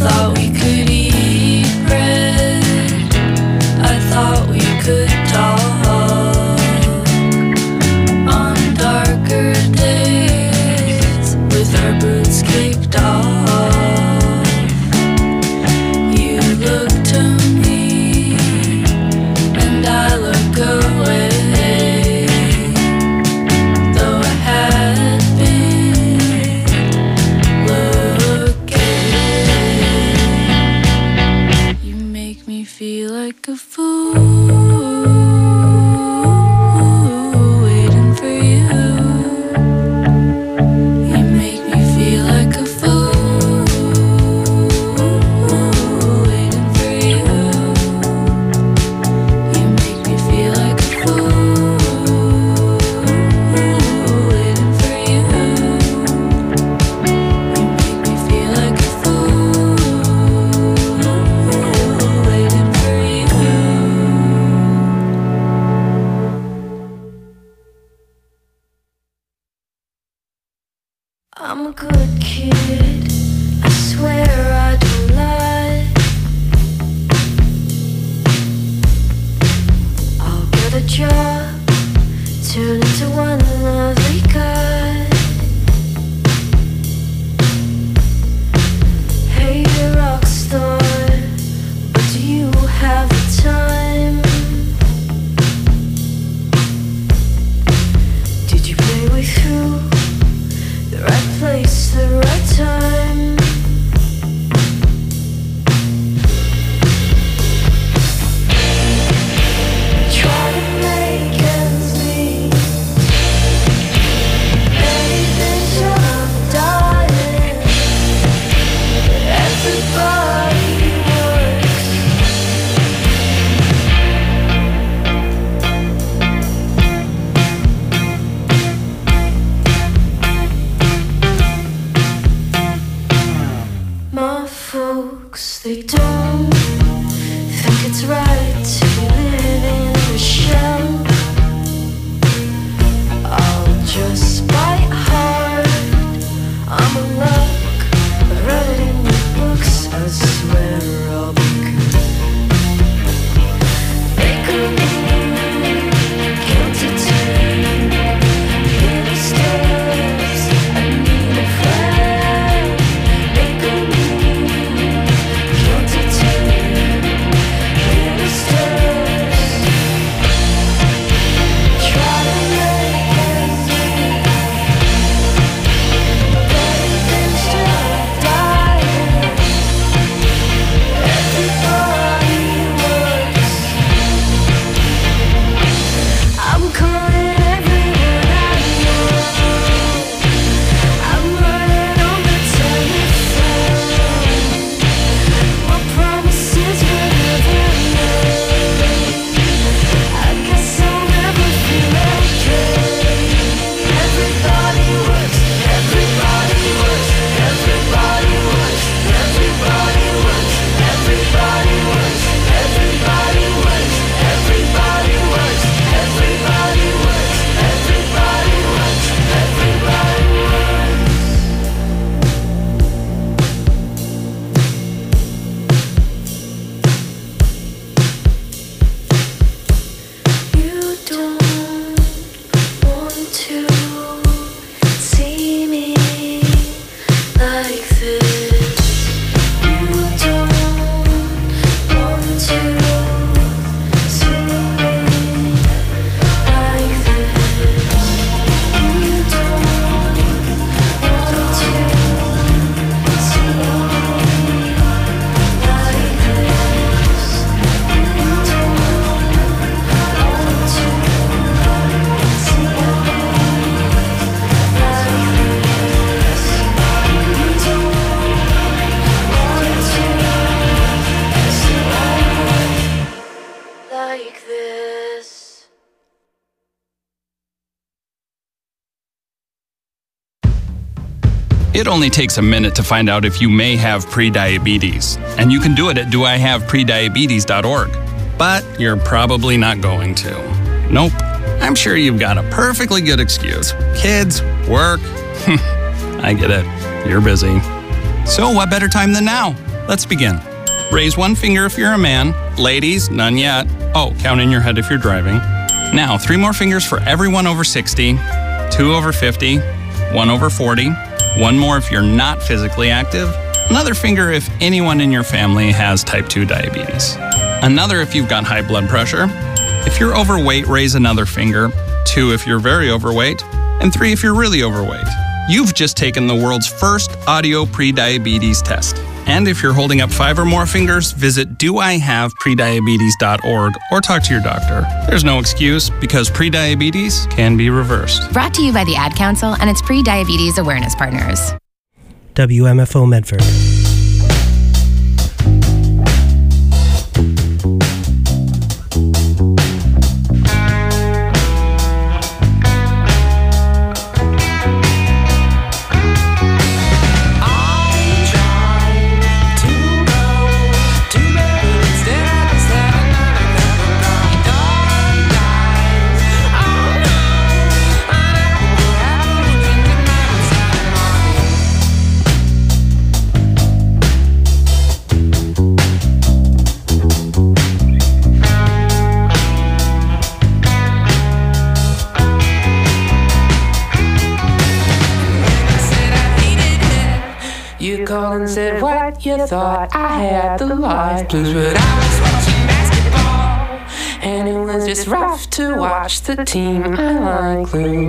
thought we could eat bread. I thought we could talk on darker days with our boots kicked off. You look to me and I look away. Though I had been looking, you make me feel like a fool. I'm a good kid, I swear I don't lie. I'll get a job, turn into one lovely guy. Hey, you're a rock star, but do you have the time? Did you play way through the right place, the right time? Try to make ends meet, baby, till I'm dying. Everybody works. My folks, they don't think it's right to live in a shell. I'll just bite hard, I'm a luck, I read it in your books, I swear I'll be good. Make a move, guilty too, little steps, I need a friend. Make a move, guilty too, little steps. Try to make ends meet, better than still dying. Everybody works. I'm calling everyone I know. I'm running on the telephone. My promises were never made. I guess I'll never feel okay. Everybody works. Everybody works. Everybody works. Everybody works. Everybody works. Everybody works. Everybody works. Everybody works. Everybody works. Everybody works. You don't want to see me like this. You don't want to see me like this. You don't want to see me like this. You don't want to see me like this. It only takes a minute to find out if you may have prediabetes, and you can do it at doihaveprediabetes.org. But you're probably not going to. Nope. I'm sure you've got a perfectly good excuse. Kids, work. I get it. You're busy. So what better time than now? Let's begin. Raise one finger if you're a man. Ladies, none yet. Oh, count in your head if you're driving. Now, 3 more fingers for everyone over 60, 2 over 50, 1 over 40, 1 more if you're not physically active, another finger if anyone in your family has type 2 diabetes, another if you've got high blood pressure. If you're overweight, raise another finger, 2 if you're very overweight, and 3 if you're really overweight. You've just taken the world's first audio prediabetes test. And if you're holding up 5 or more fingers, visit doihaveprediabetes.org or talk to your doctor. There's no excuse because prediabetes can be reversed. Brought to you by the Ad Council and its pre-diabetes awareness partners. WMFO Medford. You called and said what you thought. I had the life blues, but I was watching basketball, and it was just rough to watch the team I like lose.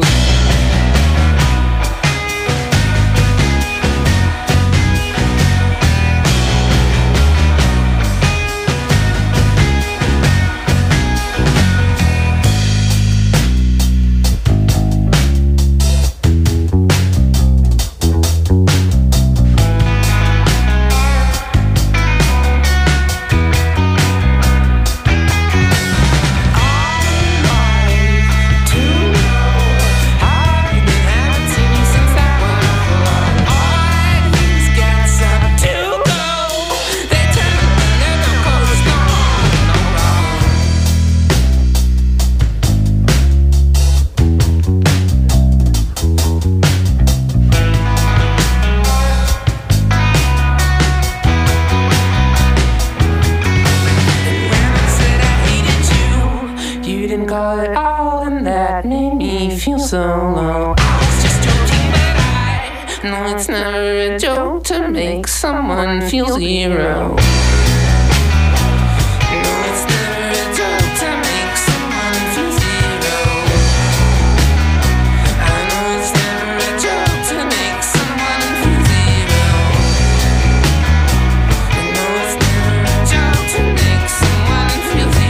Call it all, and that made me feel so low. I was just joking, but I know it's never a joke to make someone feel zero. No, it's never a joke to make someone feel zero. I know it's never a joke to make someone feel zero. I know it's never a joke to make someone feel zero.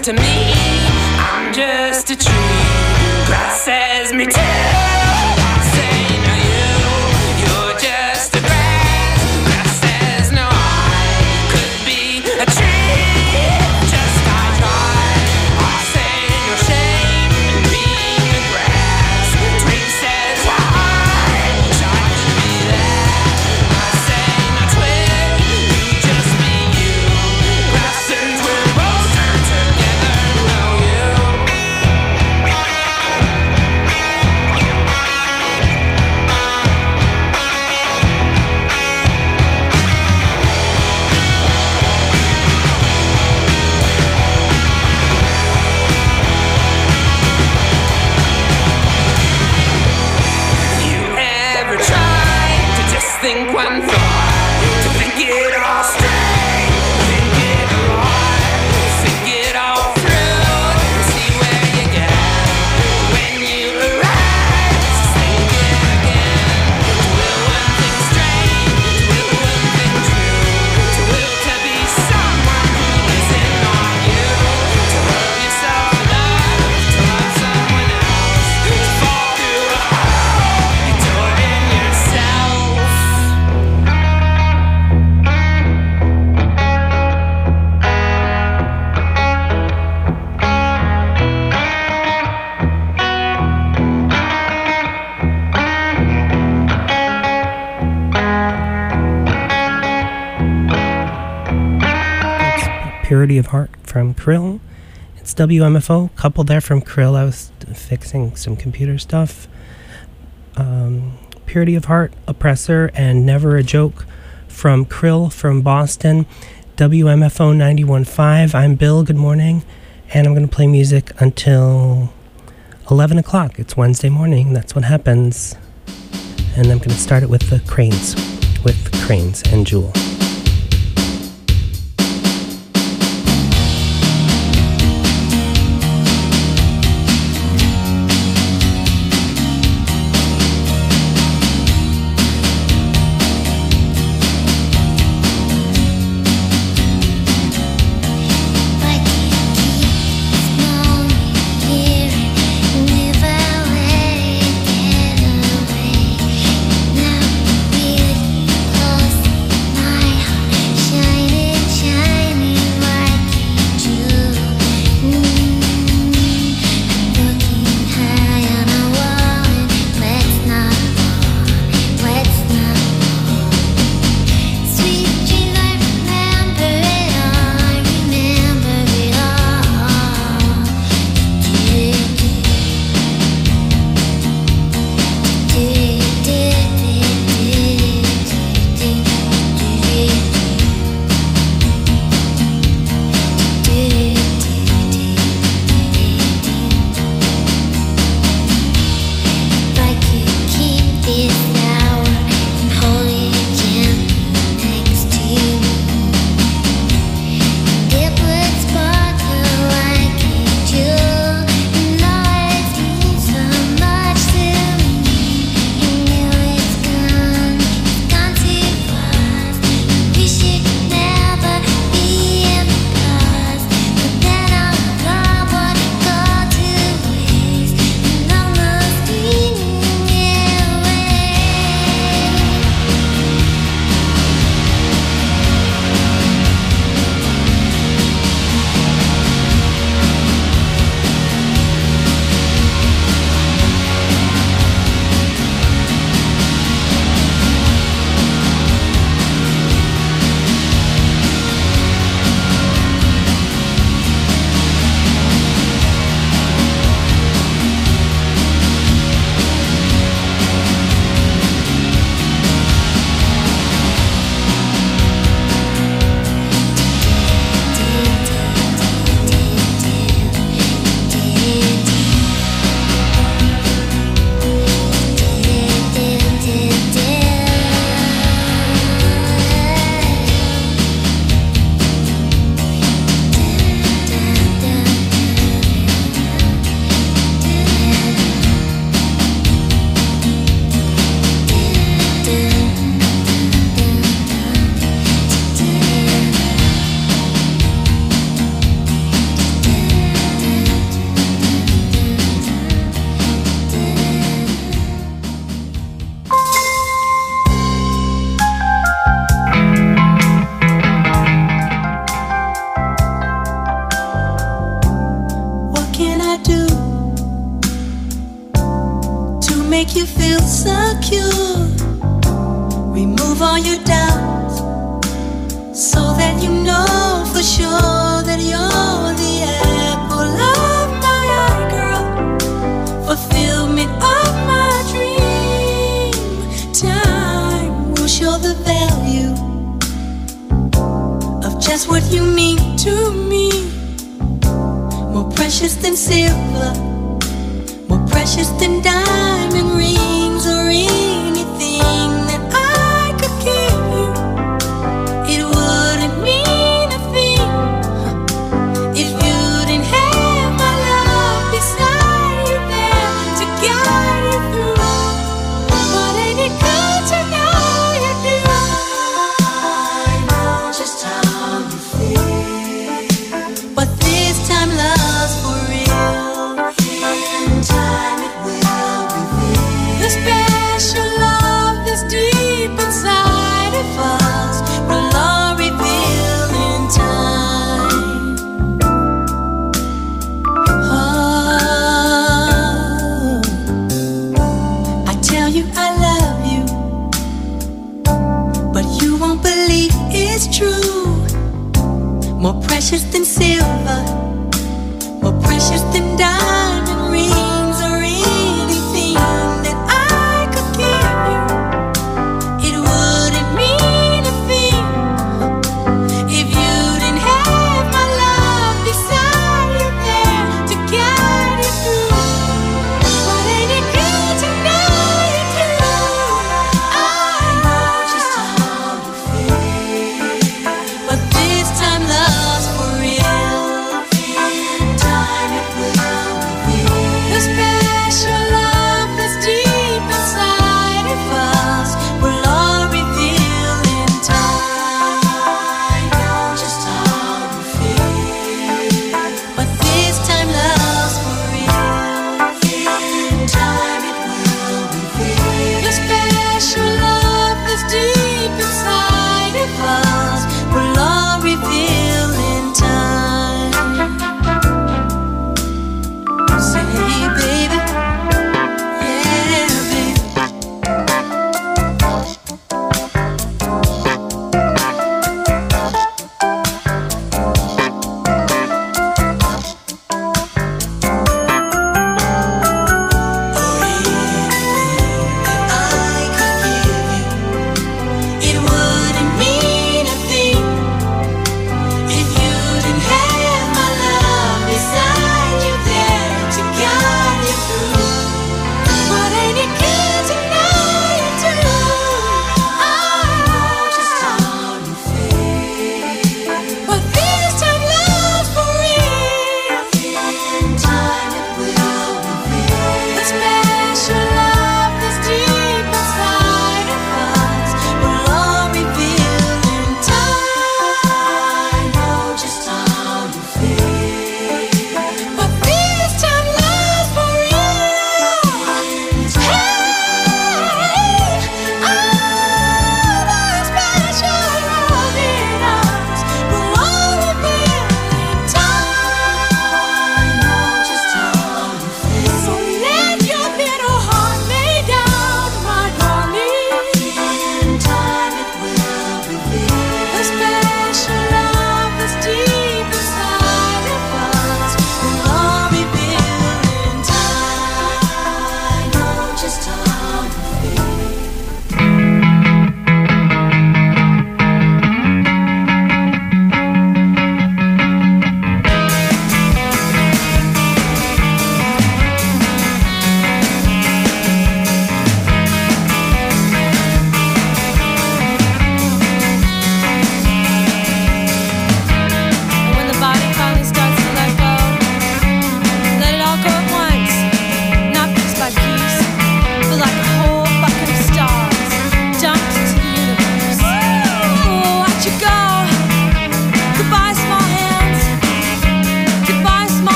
to me, I'm just a tree. Grass says me too. I say no, you're just a grass. Grass says no, I could be a tree. Just I try. I say no shame in being a grass. Twig says I wish I could be that. I say no twig, you just be you. Grasses will both turn together, know you. You ever try to just think one thought, to think it all straight, think it right, think it all through, and see where you get when you arrive? Just think it again. To will one thing straight, to will one thing true, to will to be someone who isn't on you, to love yourself enough to love someone else, to fall through a hole you tore in yourself. Purity of Heart from Krill. It's WMFO. Couple there from Krill. I was fixing some computer stuff. Purity of Heart, Oppressor, and Never a Joke from Krill from Boston. WMFO 91.5. I'm Bill. Good morning. And I'm going to play music until 11 o'clock. It's Wednesday morning. That's what happens. And I'm going to start it with the Cranes. With Cranes and Jewel. Now, beauty, close my make you feel secure. Remove all your doubts so that you know for sure that you're the apple of my eye, girl. Fulfillment of my dream. Time will show the value of just what you mean to me. More precious than silver, more precious than diamond rings or anything that I could give you. It wouldn't mean a thing if you didn't have my love beside you there to guide you through. But ain't it good to know you do? I know just how you feel, but this time love's for real. In time it will reveal the special love that's deep inside of us. Will all reveal in time. Oh, I tell you I love you, but you won't believe it's true. More precious than silver, more precious than diamond rings or anything that I could give you. It wouldn't mean a thing if you didn't have my love beside you there to guide you through. But ain't it good to know you do? I know just how you feel, but this time love's for real. In time it will reveal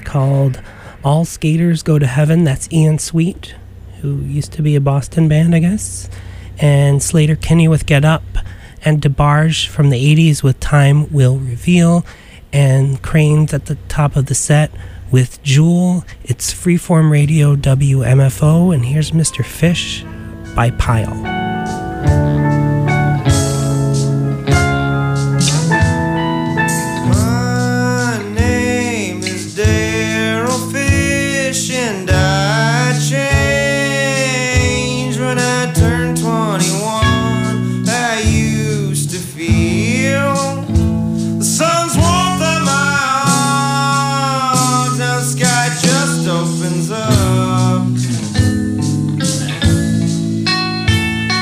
called All Skaters Go to Heaven. That's Ian Sweet, who used to be a Boston band, I guess. And Slater Kinney with Get Up. And DeBarge from the 80s with Time Will Reveal. And Cranes at the top of the set with Jewel. It's Freeform Radio WMFO. And here's Mr. Fish by Pyle. Opens up.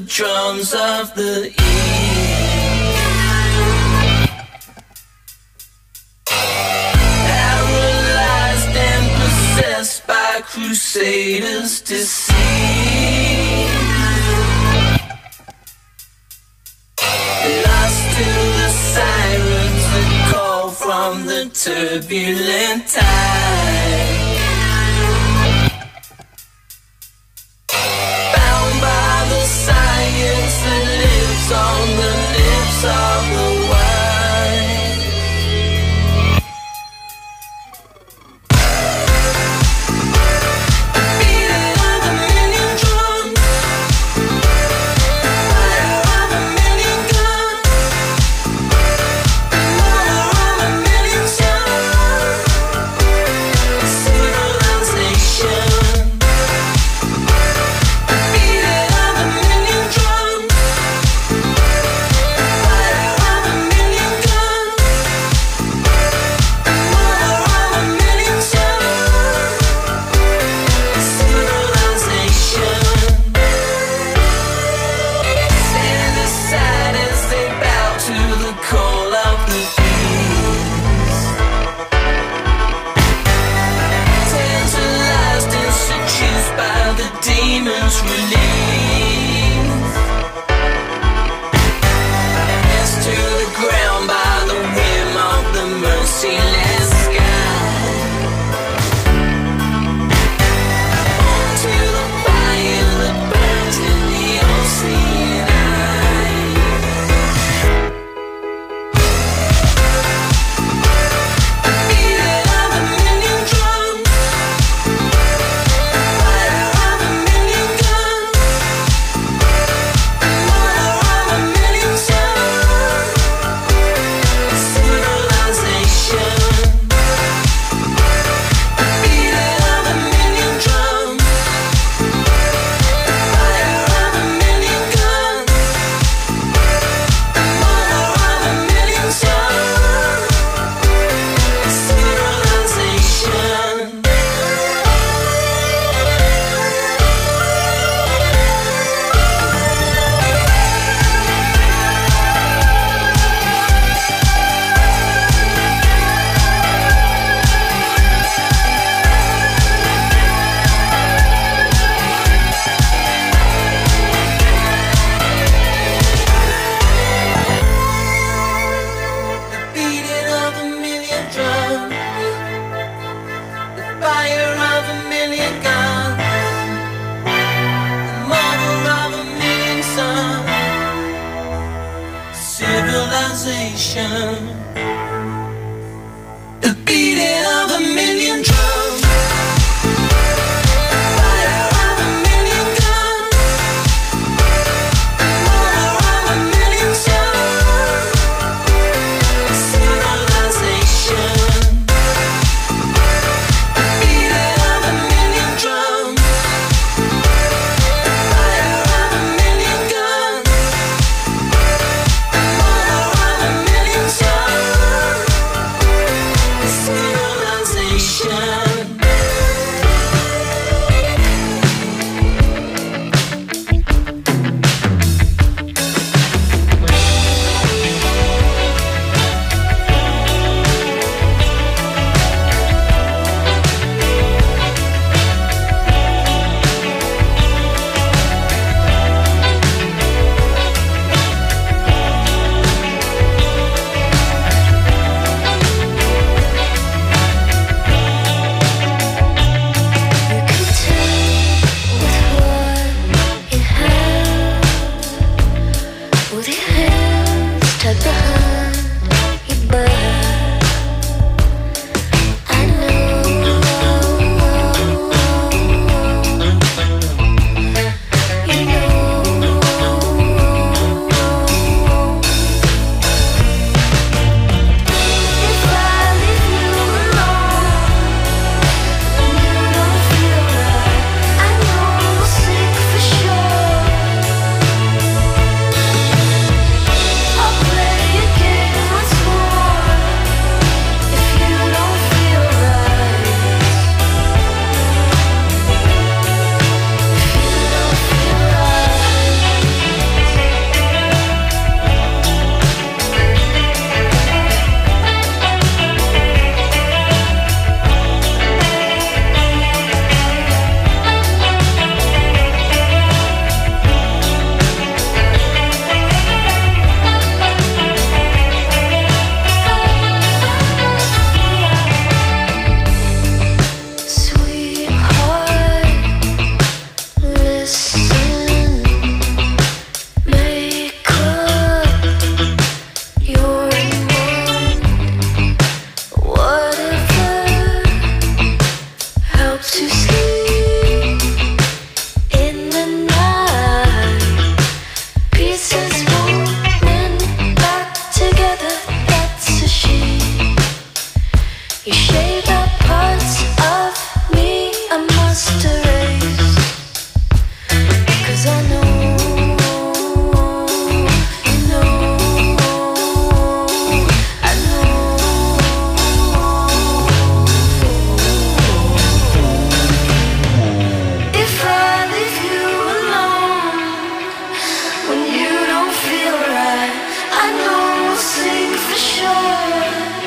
drums of the east. Paralyzed and possessed by crusaders deceived. Lost to the sirens that call from the turbulent tide. Bound by the science that lives on the lips of the wise. The beating of a million drums, fire of a million guns, murder of a million sons, civilization. The beating of a million drums, fire of a million guns, murder of a million sons, civilization. Stand aside as they bow to the call of the beast. Tantalized and seduced by the demon's release. Cast to the ground by the whim of the merciless sky. Onto the fire that burns in the ocean eye. The beating of a million drums, fire of a million guns, murder of a million sons, civilization. The beating of a million drums, fire of a million guns, murder of a million sons, civilization. The beating of a million drums, the fire of a million guns, the murder of a million sons, civilization. The beating of a million drums, fire of a million guns, murder of a million sons, civilization. The beating of a million drums, fire of a million guns, murder of a million sons, shade the parts of me I must erase. 'Cause I know, you know, I know. If I leave you alone when you don't feel right, I know we'll sing for sure.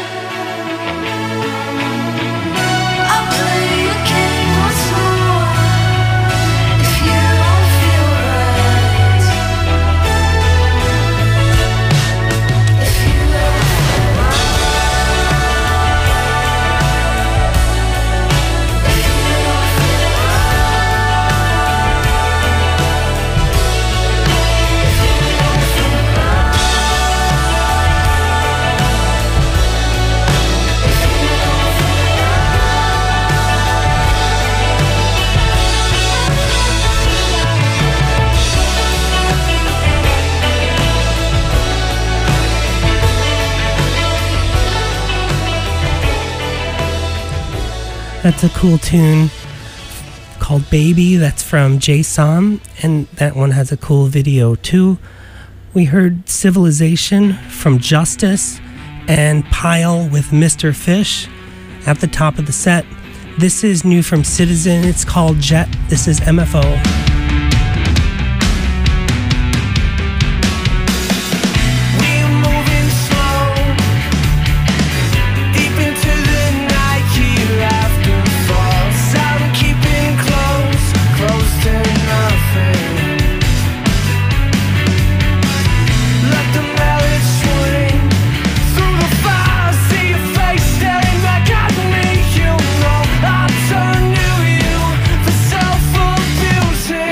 I'll play a game once more if you don't feel right. If you don't feel right. If you don't feel That's a cool tune called Baby. That's from J-Som, and that one has a cool video too. We heard Civilization from Justice and Pile with Mr. Fish at the top of the set. This is new from Citizen. It's called Jet. This is MFO. Turn to you for self-abuse.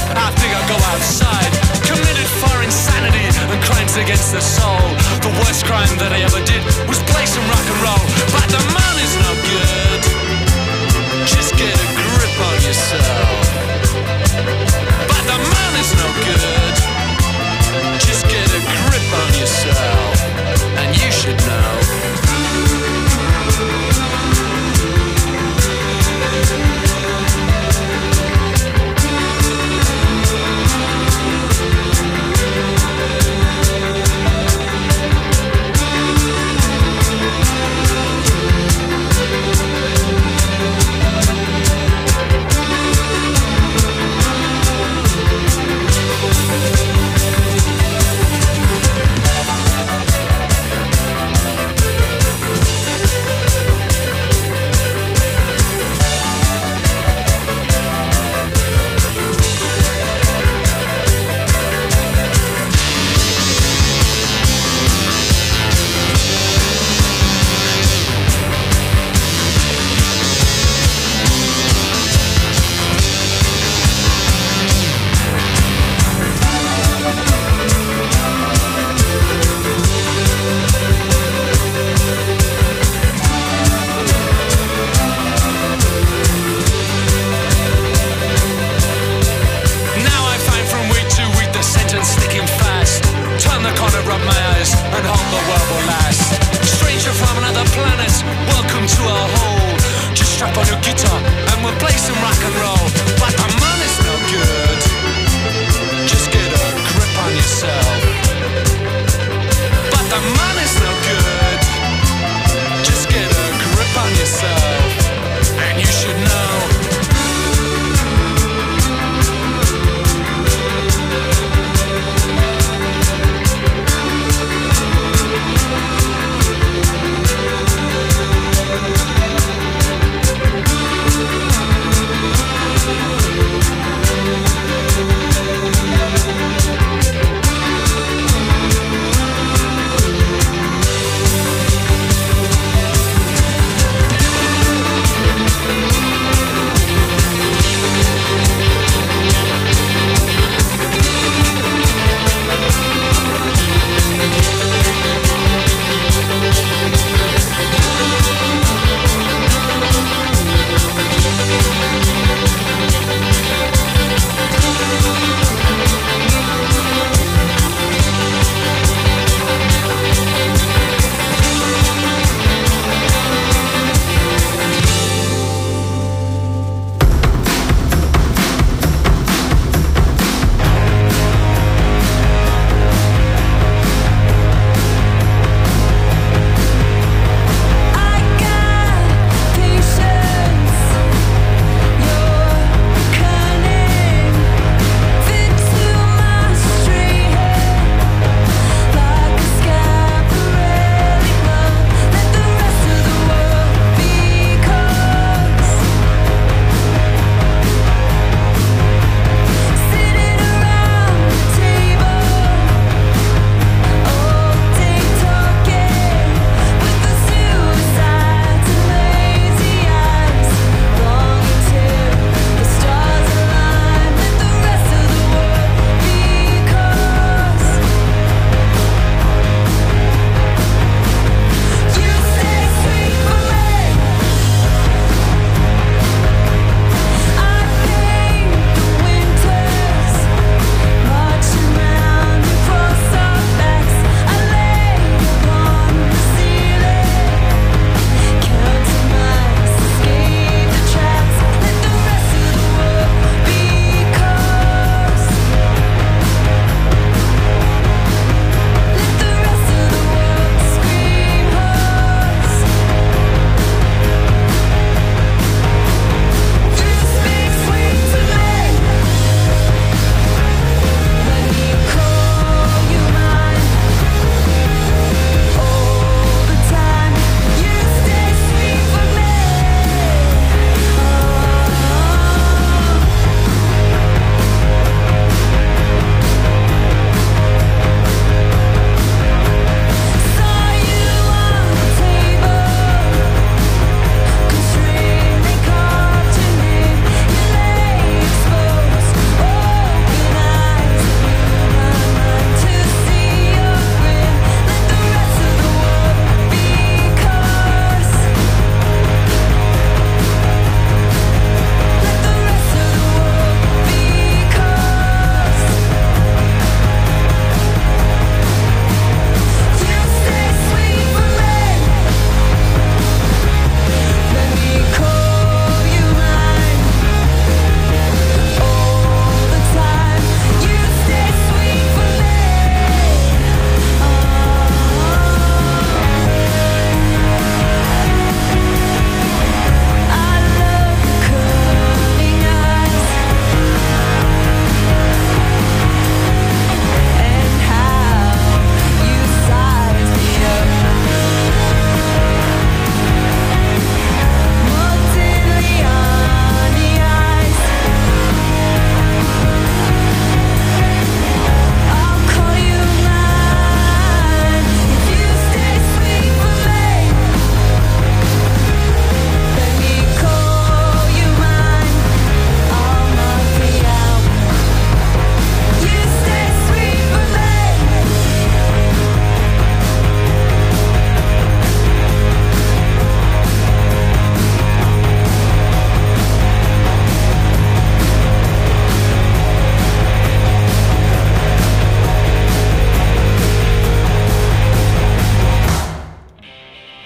I think I'll go outside. Committed for insanity and crimes against the soul. The worst crime that I ever did was play some rock and roll. But the money's no good. Just get a grip on yourself. But the money's no good. Just get a grip on yourself. And you should know.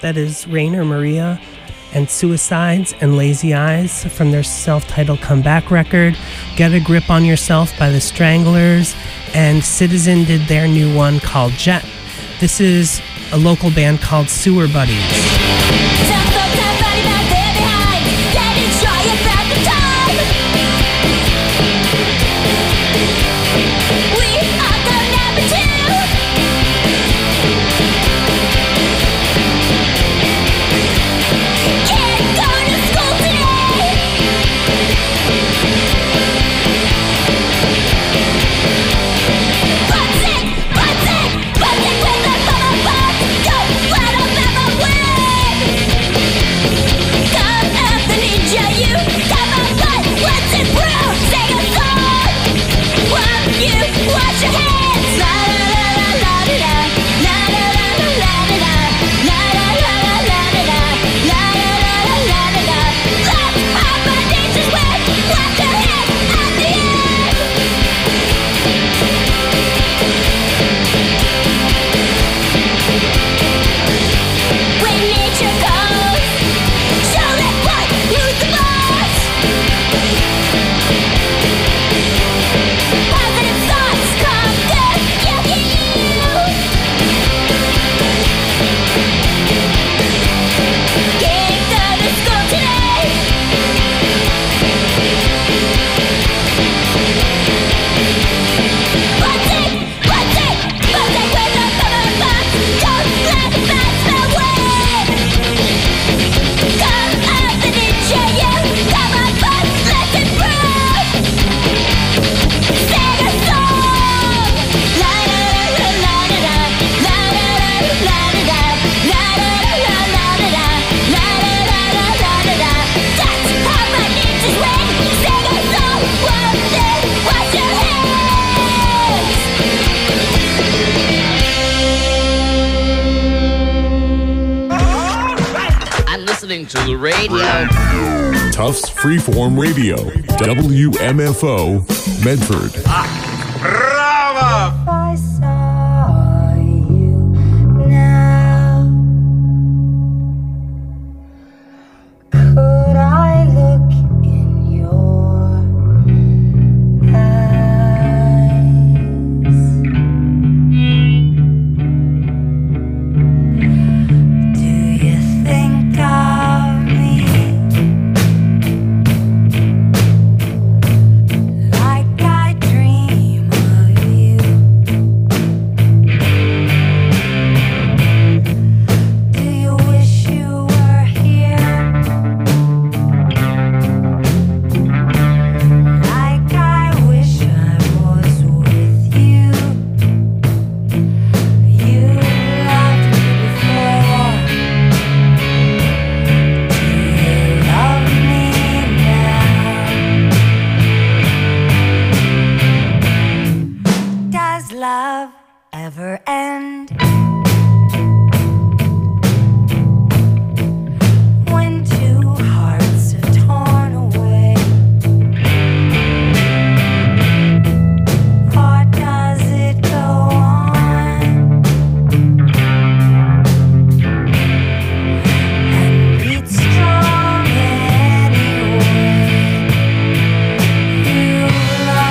That is Rainer Maria and Suicides and Lazy Eyes from their self-titled comeback record. Get a Grip on Yourself by the Stranglers, and Citizen did their new one called Jet. This is a local band called Sewer Buddies. To the radio. Tufts Freeform Radio, WMFO, Medford. Brava! If I saw you now, could I look in your eyes? Do you think of me like I dream of you? Do you wish you were here like I wish I was with you? You loved me before. Do you love me now? Does love ever